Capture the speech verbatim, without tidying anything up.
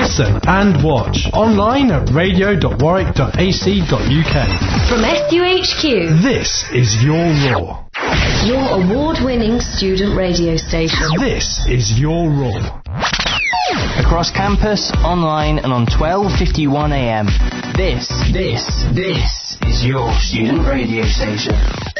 listen and watch online at radio dot warwick dot a c dot u k. From S U H Q, this is Your Raw. Your award-winning student radio station. This is Your Raw. Across campus, online and on twelve fifty-one a m. This, this, this is your student radio station.